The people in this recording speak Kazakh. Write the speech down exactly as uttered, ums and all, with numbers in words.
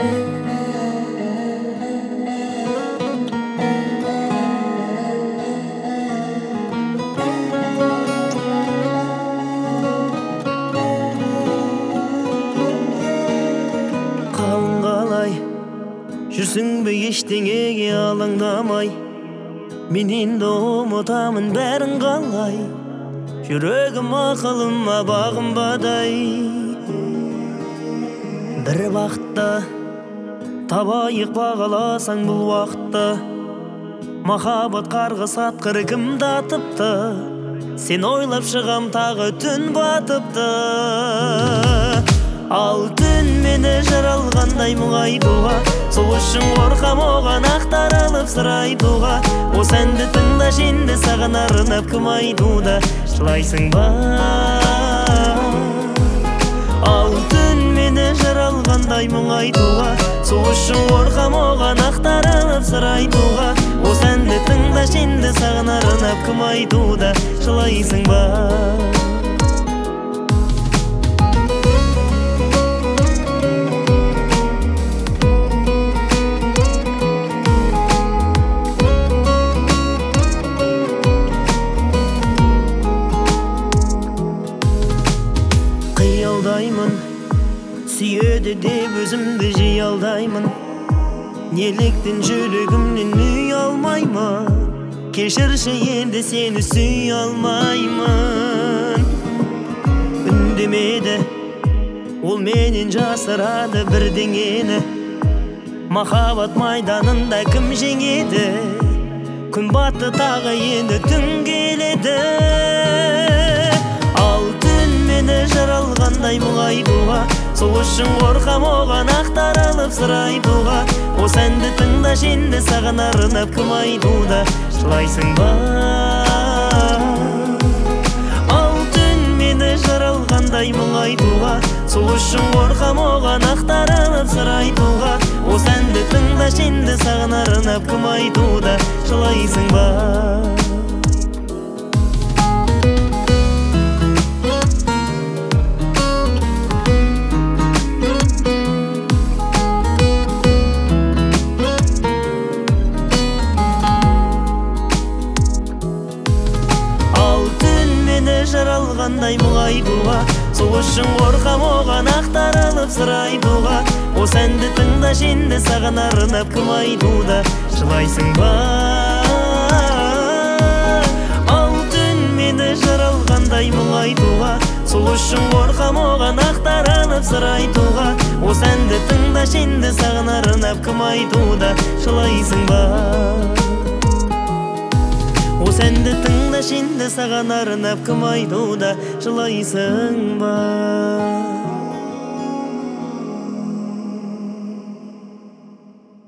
Жүрсің бе ештеңеге алаңдамай, мен енді ұмытамын бәрін қалай. Жүрегім ақылыма бағынбадай. Бір бақытты табайық бағаласаң бұл уақытты. Махаббат қарғыс атқыр кімді атыпты. Сен ойлап шығам тағы түн батыпты. Ал түн мені жаралғандай мұңайтуға, сол үшін қорқам оған ақтарылып сыр айтуға. Осы әнді тыңдаш енді саған арнап кім айтуда, жылайсың ба? Ал түн мені жаралғандай мұңайтуға, сол үшін қорқам оған ақтарылып сыр айтуға. Осы әнді тыңдаш енді саған арнап кім айтуда, жылайсың ба? Қиялдаймын, сүйеді деп өзімді жей алдаймын. Неліктен жүрегімнен үй алмаймын? Кешірші енді сені сүй алмаймын. Үндемеді, ол менен жасырады бірдеңені. Махаббат майданында кім жеңеді? Күн батты тағы енді түн келеді. Жаралғандай мұңайтуға, сол үшін қорқам оған ақтарылып сыр айтуға. Осы әнді тыңдаш енді саған арнап кім айтуда, жылайсың ба? Ал түн мені жаралғандай мұңайтуға, сол үшін қорқам оған ақтарылып сыр айтуға. Осы әнді тыңдаш енді саған арнап кім айтуда, жылайсың ба? Жаралғандай мұңайтуға, сол үшін қорқам оған ақтарылып сыр айтуға. Осы әнді тыңдаш енді саған арнап кім айтуда, жылайсың ба? Ал түн мені жаралғандай мұңайтуға, сол үшін қорқам оған ақтарылып сыр айтуға. Осы әнді тыңдаш енді саған арнап кім айтуда, жылайсың ба? Осы әнді тыңдаш енді саған арнап кім айтуда, жылайсың ба?